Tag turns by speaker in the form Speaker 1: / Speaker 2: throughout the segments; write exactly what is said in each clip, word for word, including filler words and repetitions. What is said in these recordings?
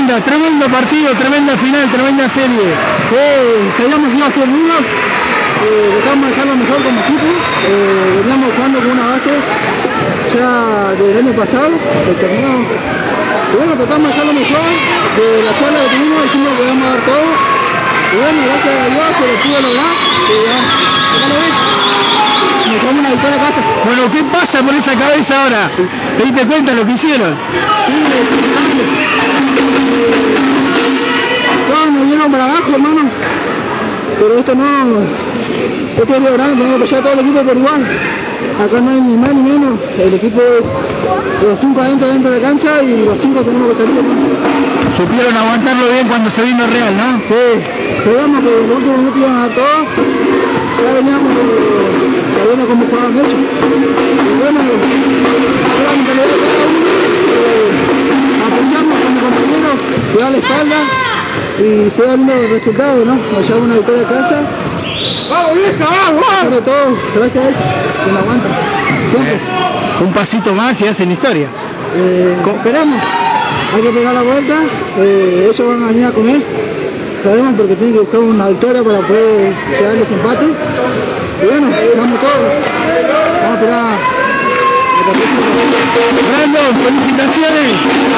Speaker 1: tremenda, tremendo partido, tremenda final, tremenda serie.
Speaker 2: Eh, creíamos que iba a ser duro, eh, dejamos de dejarlo mejor como equipo, eh, veníamos jugando con una base ya del año pasado, el torneo, y bueno, tratamos de dejarlo mejor, de la charla que tuvimos dijimos que íbamos a dar todo, y bueno, gracias a Dios se lo pudo lograr, y ya, acá lo ves, nos damos una victoria a casa.
Speaker 1: Bueno, ¿qué pasa por esa cabeza ahora? ¿Te diste cuenta de lo que hicieron?
Speaker 2: No, nos dieron para abajo, hermano, pero esto no, esto es grande, tenemos que apoyar a todo el equipo por igual. Acá no hay ni más ni menos, el equipo es los cinco adentro dentro de la cancha y los cinco tenemos que salir, ¿no?
Speaker 1: Supieron aguantarlo bien cuando se vino Real, ¿no?
Speaker 2: Sí, creíamos que en los últimos minutos iban a dar todo, ya veníamos sabiendo cómo jugaban hecho. Y bueno, la mentalidad de cada uno, eh, apoyarnos como compañeros, cuidar la espalda y se va viendo el resultado, ¿no? Nos llevamos una victoria a casa. ¡Vamos, vieja, vamos! Sobre todo, gracias a él, que nos aguanta. Siempre.
Speaker 1: Eh, un pasito más y hacen historia.
Speaker 2: Eh, esperamos. Hay que pegar la vuelta. Eh, ellos van a venir a comer. Sabemos porque tienen que buscar una victoria para poder llegar los empates. Y bueno, vamos todos. Vamos a esperar.
Speaker 1: Brandon, felicitaciones.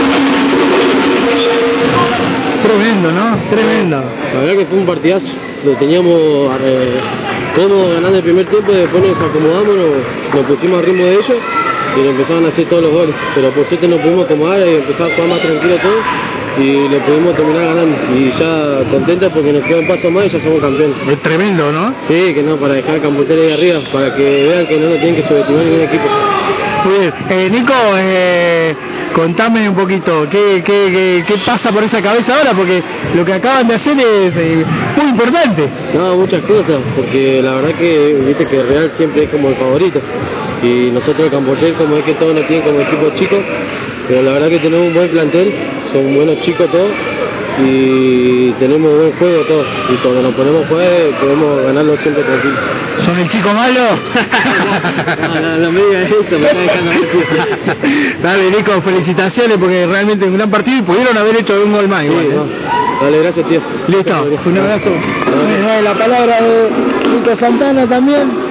Speaker 1: Tremendo, ¿no? Tremendo.
Speaker 3: La verdad que fue un partidazo. Lo teníamos eh, cómodo ganando el primer tiempo y después nos acomodamos, nos, nos pusimos al ritmo de ellos y nos empezaron a hacer todos los goles. Pero por suerte nos pudimos acomodar y empezar a jugar más tranquilo todo y le pudimos terminar ganando. Y ya contentos porque nos queda un paso más y ya somos campeones.
Speaker 1: Es tremendo, ¿no?
Speaker 3: Sí, que no, para dejar el Camputera ahí arriba, para que vean que no nos tienen que subestimar ningún equipo.
Speaker 1: Muy bien. Eh, Nico, eh, contame un poquito, ¿qué, qué, qué, ¿qué pasa por esa cabeza ahora? Porque lo que acaban de hacer es eh, muy importante.
Speaker 3: No, muchas cosas, porque la verdad que viste que Real siempre es como el favorito. Y nosotros el Camportel, como es que todos nos tienen como equipo chico, pero la verdad que tenemos un buen plantel, son buenos chicos todos, y tenemos buen juego todos. Y cuando nos ponemos a jugar, podemos ganarlo siempre tranquilo.
Speaker 1: ¿Son el chico malo?
Speaker 3: no, no, no me digas eso, me está dejando ver.
Speaker 1: Dale, Nico, felicitaciones porque realmente es un gran partido y pudieron haber hecho un gol más.
Speaker 3: Sí,
Speaker 1: igual, ¿eh?
Speaker 3: no. Dale, gracias, tío.
Speaker 1: Listo, un abrazo.
Speaker 2: La palabra de Nico Santana también.